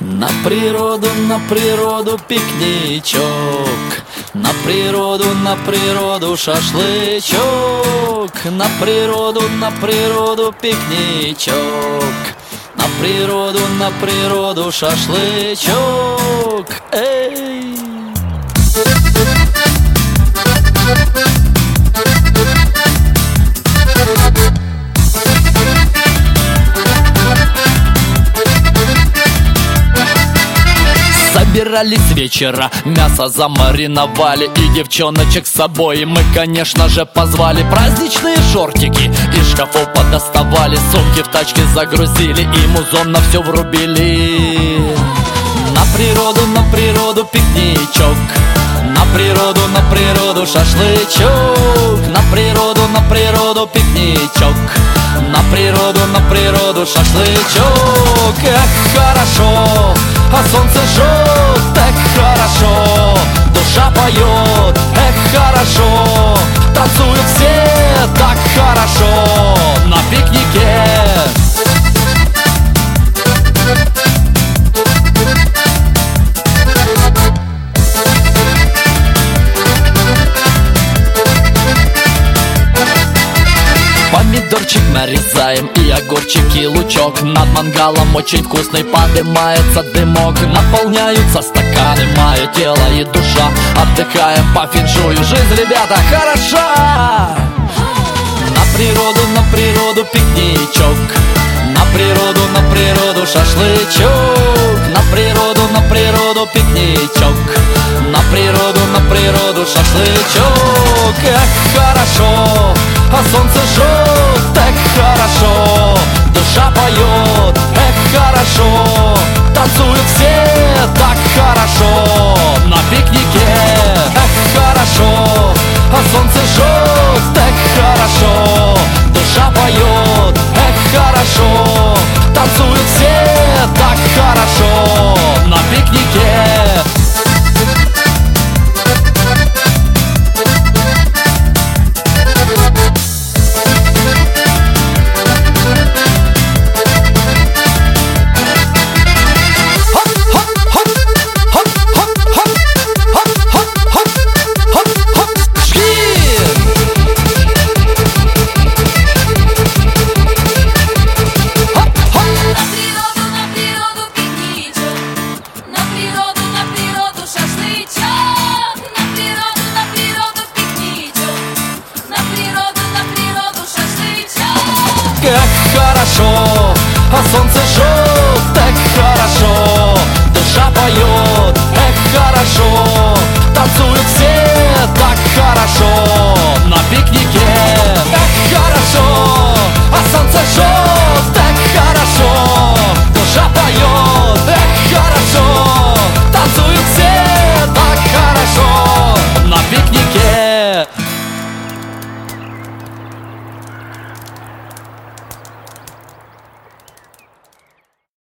На природу пикничок, на природу шашлычок, на природу пикничок, на природу шашлычок. Эй! Собирались с вечера, мясо замариновали и девчоночек с собой мы, конечно же, позвали. Праздничные шортики из шкафов подоставали, сумки в тачке загрузили и музон на все врубили. На природу пикничок, на природу шашлычок, на природу пикничок, на природу шашлычок. Эх, хорошо, а солнце жжет, эх, хорошо, душа поет, эх, хорошо, танцуют все так хорошо на пикнике. Помидорчик нарезаем и огурчик и лучок. Над мангалом очень вкусный поднимается дымок. Наполняются стаканы, мое тело и душа. Отдыхаем по феншую, жизнь, ребята, хороша. На природу пикничок, на природу шашлычок, на природу пикничок, на природу шашлычок. Эх, хорошо, а солнце жжет, эх, хорошо, душа поет, эх, хорошо, танцуют все так хорошо на пикнике. Эх, хорошо, а солнце жжет, эх, хорошо, душа поет, эх, хорошо, танцуют все так хорошо на пикнике. Эх, хорошо, а солнце жжет, эх, хорошо, душа поет, эх, хорошо.